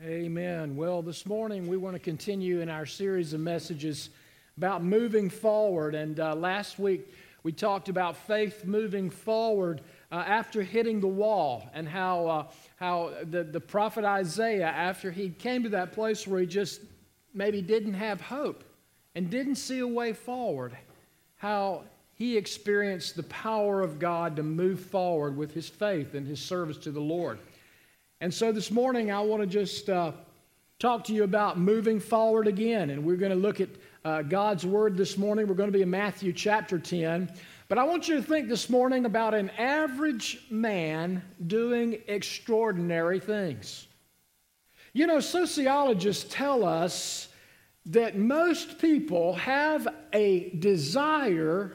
Amen. Well, this morning we want to continue in our series of messages about moving forward. And last week we talked about faith moving forward after hitting the wall, and how the prophet Isaiah, after he came to that place where he just maybe didn't have hope and didn't see a way forward, how he experienced the power of God to move forward with his faith and his service to the Lord. And so this morning, I want to just talk to you about moving forward again. And we're going to look at God's Word this morning. We're going to be in Matthew chapter 10. But I want you to think this morning about an average man doing extraordinary things. You know, sociologists tell us that most people have a desire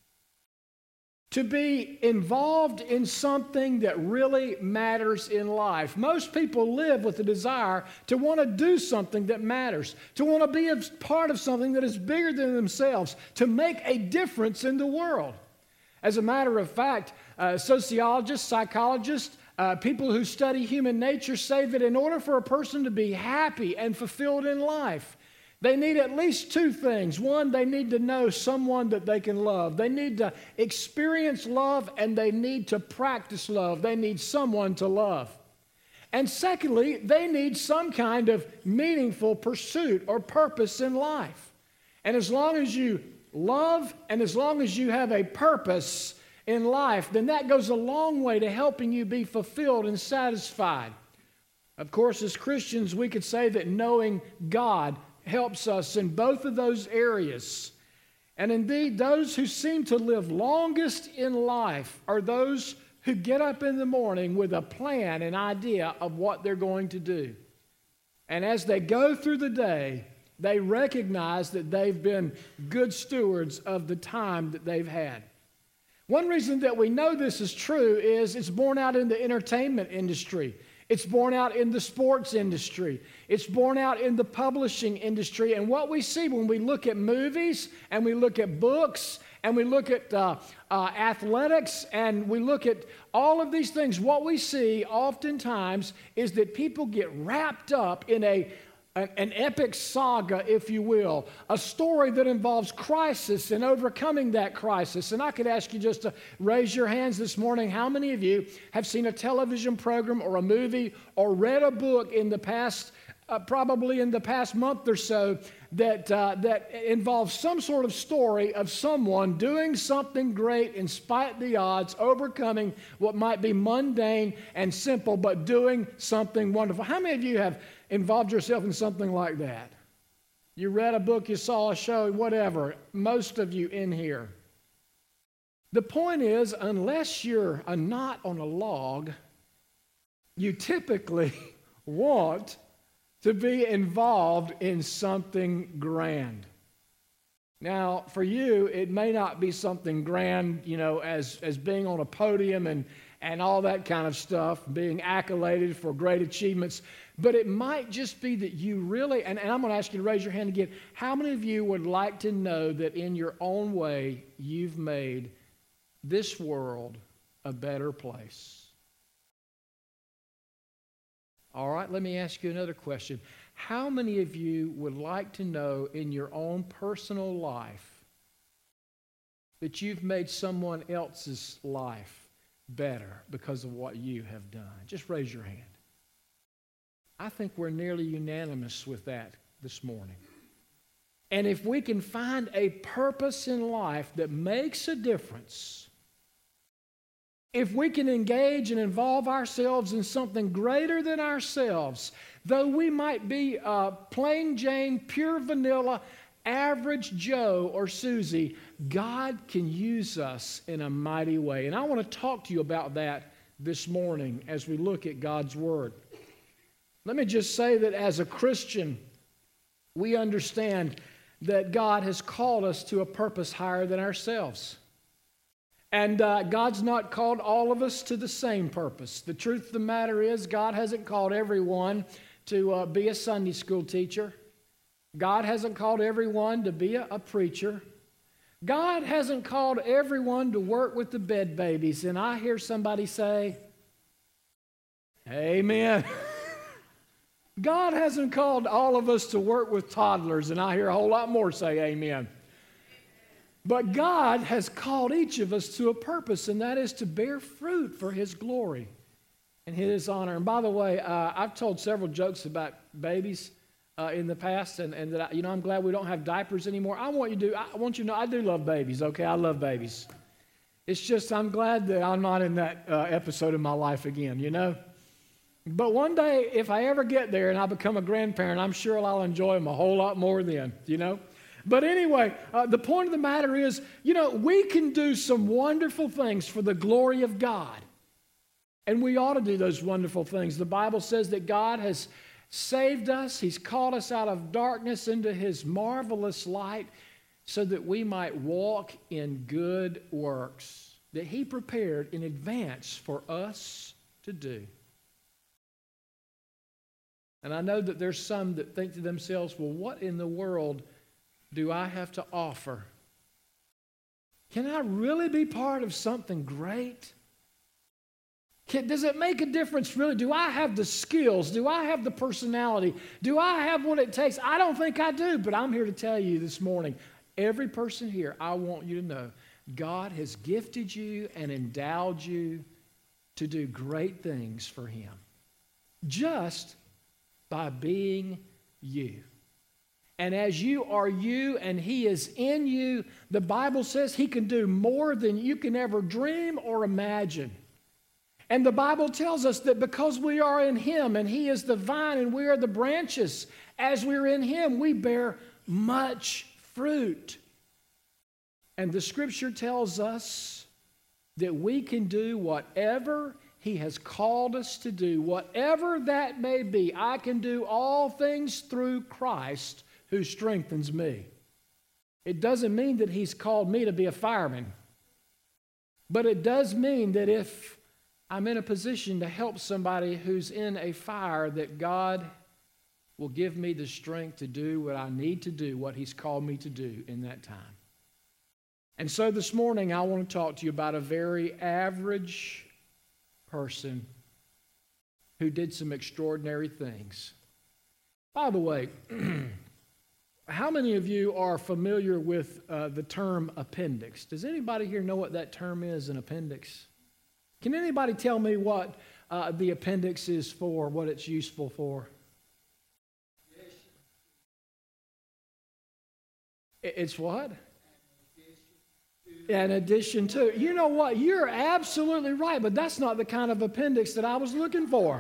to be involved in something that really matters in life. Most people live with a desire to want to do something that matters, to want to be a part of something that is bigger than themselves, to make a difference in the world. As a matter of fact, sociologists, psychologists, people who study human nature say that in order for a person to be happy and fulfilled in life, they need at least two things. One, they need to know someone that they can love. They need to experience love, and they need to practice love. They need someone to love. And secondly, they need some kind of meaningful pursuit or purpose in life. And as long as you love and as long as you have a purpose in life, then that goes a long way to helping you be fulfilled and satisfied. Of course, as Christians, we could say that knowing God helps us in both of those areas. And indeed, those who seem to live longest in life are those who get up in the morning with a plan, an idea of what they're going to do. And as they go through the day, they recognize that they've been good stewards of the time that they've had. One reason that we know this is true is it's borne out in the entertainment industry. It's borne out in the sports industry. It's borne out in the publishing industry. And what we see when we look at movies and we look at books and we look at athletics and we look at all of these things, what we see oftentimes is that people get wrapped up in an epic saga, if you will, a story that involves crisis and overcoming that crisis. And I could ask you just to raise your hands this morning. How many of you have seen a television program or a movie or read a book in the past, probably in the past month or so, that involves some sort of story of someone doing something great in spite of the odds, overcoming what might be mundane and simple, but doing something wonderful? How many of you have involved yourself in something like that? You read a book, you saw a show, whatever. Most of you in here. The point is, unless you're a knot on a log, you typically want to be involved in something grand. Now, for you, it may not be something grand, you know, as being on a podium and all that kind of stuff, being accoladed for great achievements. But it might just be that you really, and I'm going to ask you to raise your hand again, how many of you would like to know that in your own way you've made this world a better place? All right, let me ask you another question. How many of you would like to know in your own personal life that you've made someone else's life better because of what you have done? Just raise your hand. I think we're nearly unanimous with that this morning. And if we can find a purpose in life that makes a difference, if we can engage and involve ourselves in something greater than ourselves, though we might be plain Jane, pure vanilla, average Joe or Susie, God can use us in a mighty way. And I want to talk to you about that this morning as we look at God's Word. Let me just say that as a Christian, we understand that God has called us to a purpose higher than ourselves. And God's not called all of us to the same purpose. The truth of the matter is, God hasn't called everyone to be a Sunday school teacher. God hasn't called everyone to be a preacher. God hasn't called everyone to work with the bed babies. And I hear somebody say, Amen. God hasn't called all of us to work with toddlers, and I hear a whole lot more say amen. But God has called each of us to a purpose, and that is to bear fruit for His glory and His honor. And by the way, I've told several jokes about babies in the past, and that I'm glad we don't have diapers anymore. I want you to know I do love babies. Okay, I love babies. It's just I'm glad that I'm not in that episode of my life again. But one day, if I ever get there and I become a grandparent, I'm sure I'll enjoy them a whole lot more then. But anyway, the point of the matter is, we can do some wonderful things for the glory of God. And we ought to do those wonderful things. The Bible says that God has saved us. He's called us out of darkness into His marvelous light so that we might walk in good works that He prepared in advance for us to do. And I know that there's some that think to themselves, well, what in the world do I have to offer? Can I really be part of something great? Does it make a difference really? Do I have the skills? Do I have the personality? Do I have what it takes? I don't think I do, but I'm here to tell you this morning, every person here, I want you to know, God has gifted you and endowed you to do great things for Him. Just by being you. And as you are you and He is in you, the Bible says He can do more than you can ever dream or imagine. And the Bible tells us that because we are in Him and He is the vine and we are the branches, as we're in Him, we bear much fruit. And the Scripture tells us that we can do whatever He has called us to do, whatever that may be. I can do all things through Christ who strengthens me. It doesn't mean that He's called me to be a fireman, but it does mean that if I'm in a position to help somebody who's in a fire, that God will give me the strength to do what I need to do, what He's called me to do in that time. And so this morning I want to talk to you about a very average person who did some extraordinary things. By the way, how many of you are familiar with the term appendix? Does anybody here know what that term is, an appendix? Can anybody tell me what the appendix is for, what it's useful for? It's what? In addition to. You know what? You're absolutely right, but that's not the kind of appendix that I was looking for.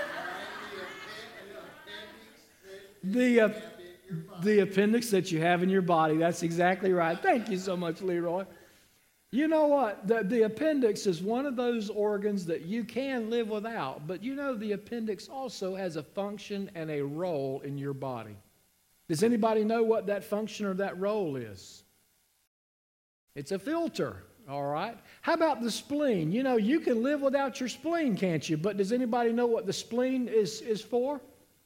The appendix that you have in your body. That's exactly right. Thank you so much, Leroy. You know what? The appendix is one of those organs that you can live without, but the appendix also has a function and a role in your body. Does anybody know what that function or that role is? It's a filter, all right? How about the spleen? You can live without your spleen, can't you? But does anybody know what the spleen is for?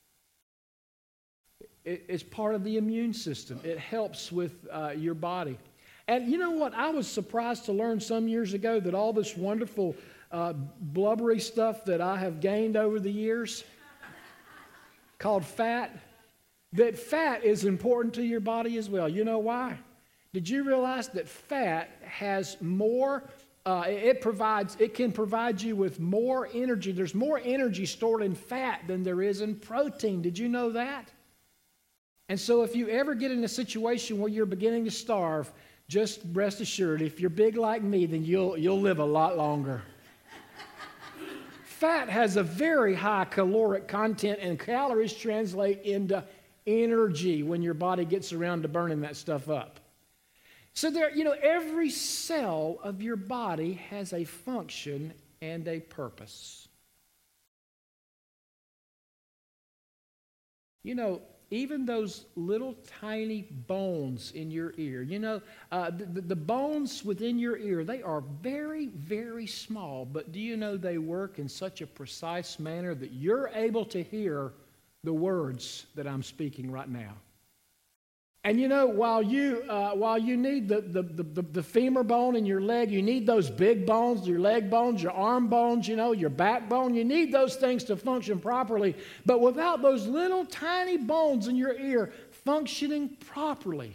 It's part of the immune system. It helps with your body. And you know what? I was surprised to learn some years ago that all this wonderful blubbery stuff that I have gained over the years called fat, that fat is important to your body as well. You know why? Did you realize that fat has more, it can provide you with more energy. There's more energy stored in fat than there is in protein. Did you know that? And so if you ever get in a situation where you're beginning to starve, just rest assured, if you're big like me, then you'll live a lot longer. Fat has a very high caloric content, and calories translate into energy when your body gets around to burning that stuff up. So every cell of your body has a function and a purpose. Even those little tiny bones in your ear, the bones within your ear, they are very, very small, but do you know they work in such a precise manner that you're able to hear the words that I'm speaking right now? And you know, while you need the femur bone in your leg, you need those big bones, your leg bones, your arm bones, your backbone. You need those things to function properly. But without those little tiny bones in your ear functioning properly,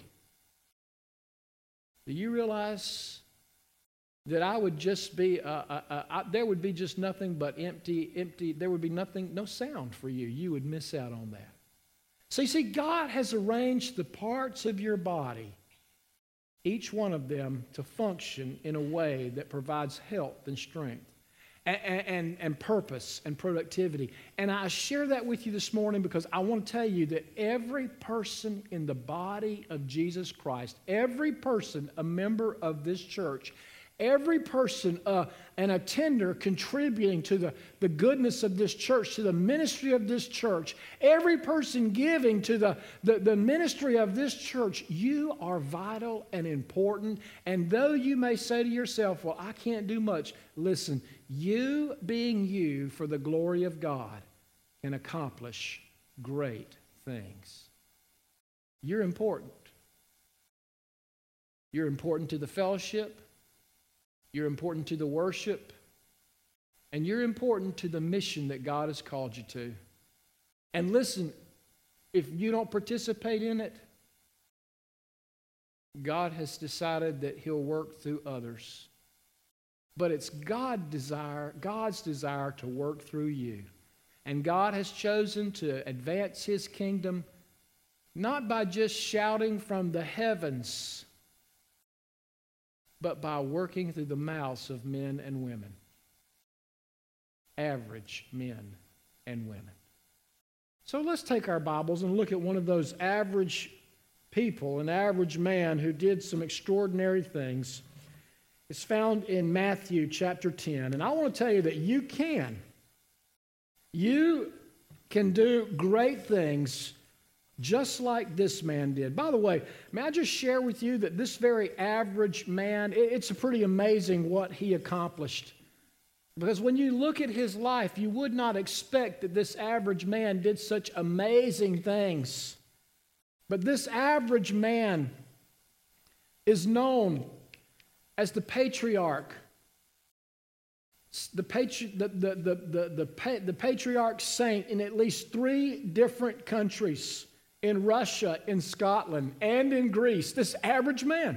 do you realize that I would just be, there would be just nothing but empty, there would be nothing, no sound for you. You would miss out on that. So you see, God has arranged the parts of your body, each one of them, to function in a way that provides health and strength and purpose and productivity. And I share that with you this morning because I want to tell you that every person in the body of Jesus Christ, every person a member of this church, every person, an attender contributing to the goodness of this church, to the ministry of this church, every person giving to the ministry of this church, you are vital and important. And though you may say to yourself, well, I can't do much, listen, you being you for the glory of God can accomplish great things. You're important. You're important to the fellowship. You're important to the worship, and you're important to the mission that God has called you to. And listen, if you don't participate in it, God has decided that He'll work through others. But it's God's desire to work through you. And God has chosen to advance His kingdom not by just shouting from the heavens, but by working through the mouths of men and women. Average men and women. So let's take our Bibles and look at one of those average people, an average man who did some extraordinary things. It's found in Matthew chapter 10. And I want to tell you that you can do great things just like this man did. By the way, may I just share with you that this very average man, it's pretty amazing what he accomplished. Because when you look at his life, you would not expect that this average man did such amazing things. But this average man is known as the patriarch. The patriarch saint in at least 3 different countries. In Russia, in Scotland, and in Greece. This average man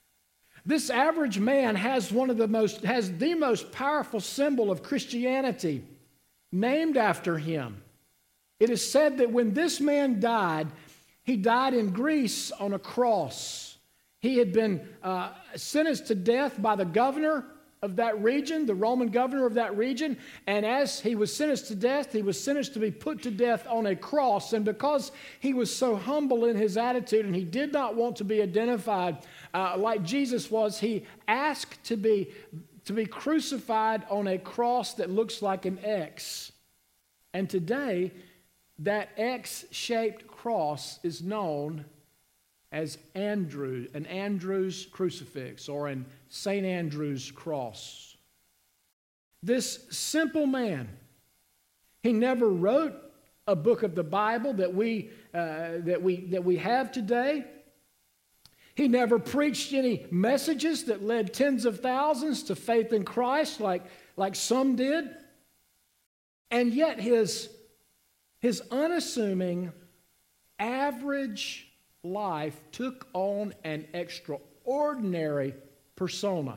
has the most powerful symbol of Christianity named after him. It is said that when this man died, he died in Greece on a cross. He had been sentenced to death by the governor of that region, the Roman governor of that region, and as he was sentenced to death, he was sentenced to be put to death on a cross. And because he was so humble in his attitude and he did not want to be identified like Jesus was, he asked to be crucified on a cross that looks like an X. And today, that X-shaped cross is known as an Andrew's crucifix, or an St. Andrew's cross. This simple man, he never wrote a book of the Bible that we have today. He never preached any messages that led tens of thousands to faith in Christ like some did. And yet his unassuming, average life took on an extraordinary persona.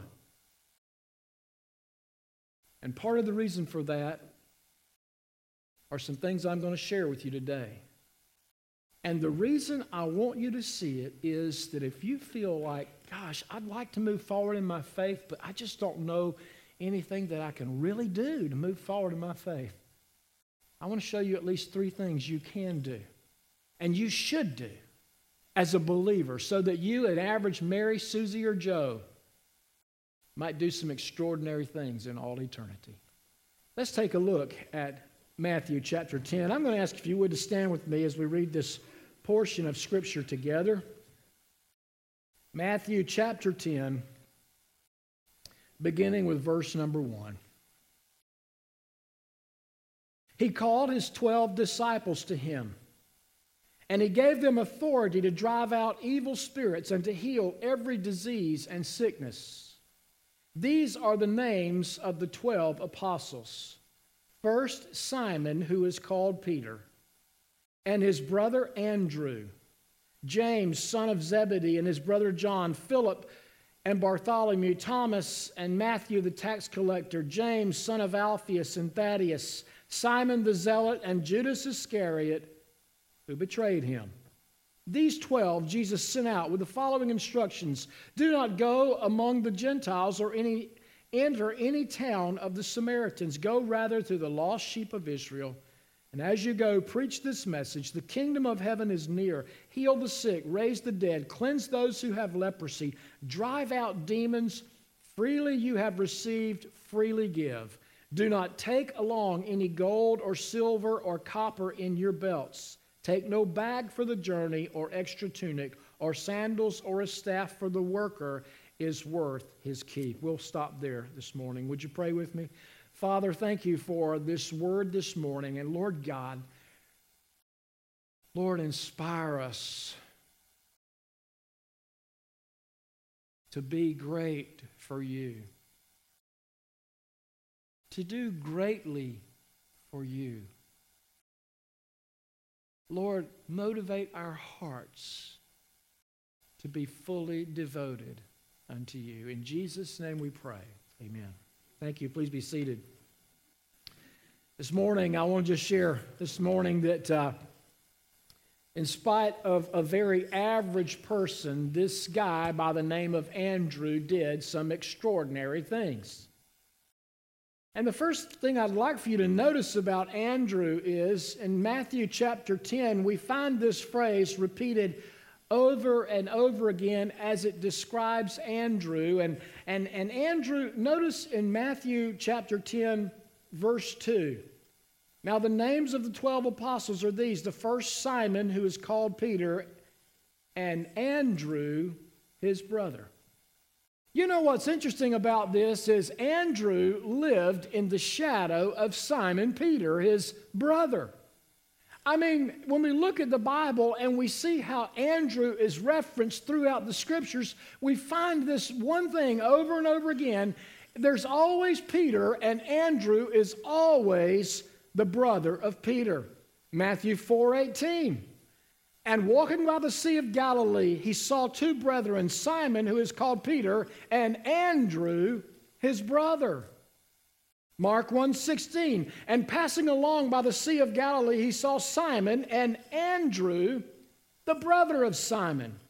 And part of the reason for that are some things I'm going to share with you today. And the reason I want you to see it is that if you feel like, gosh, I'd like to move forward in my faith, but I just don't know anything that I can really do to move forward in my faith, I want to show you at least 3 things you can do and you should do as a believer, so that you, an average Mary, Susie, or Joe, might do some extraordinary things in all eternity. Let's take a look at Matthew chapter 10. I'm going to ask if you would to stand with me as we read this portion of Scripture together. Matthew chapter 10, beginning with verse number 1. He called his 12 disciples to him And he gave them authority to drive out evil spirits and to heal every disease and sickness. These are the names of the 12 apostles. First, Simon, who is called Peter, and his brother Andrew, James, son of Zebedee, and his brother John, Philip and Bartholomew, Thomas and Matthew the tax collector, James, son of Alphaeus and Thaddeus, Simon the zealot, and Judas Iscariot, who betrayed him. These 12 Jesus sent out with the following instructions: do not go among the Gentiles or enter any town of the Samaritans. Go rather to the lost sheep of Israel. And as you go, preach this message: the kingdom of heaven is near. Heal the sick, raise the dead, cleanse those who have leprosy, drive out demons. Freely you have received, freely give. Do not take along any gold or silver or copper in your belts. Take no bag for the journey, or extra tunic, or sandals, or a staff, for the worker is worth his keep. We'll stop there this morning. Would you pray with me? Father, thank you for this word this morning. And Lord God, Lord, inspire us to be great for you, to do greatly for you. Lord, motivate our hearts to be fully devoted unto you. In Jesus' name we pray. Amen. Thank you. Please be seated. This morning, I want to just share this morning that in spite of a very average person, this guy by the name of Andrew did some extraordinary things. And the first thing I'd like for you to notice about Andrew is in Matthew chapter 10, we find this phrase repeated over and over again as it describes Andrew. And Andrew, notice in Matthew chapter 10, verse 2. Now the names of the 12 apostles are these: the first, Simon, who is called Peter, and Andrew, his brother. You know what's interesting about this is Andrew lived in the shadow of Simon Peter, his brother. I mean, when we look at the Bible and we see how Andrew is referenced throughout the Scriptures, we find this one thing over and over again. There's always Peter, and Andrew is always the brother of Peter. Matthew 4:18. And walking by the Sea of Galilee, he saw two brethren, Simon, who is called Peter, and Andrew, his brother. Mark 1:16. And passing along by the Sea of Galilee, he saw Simon and Andrew, the brother of Simon.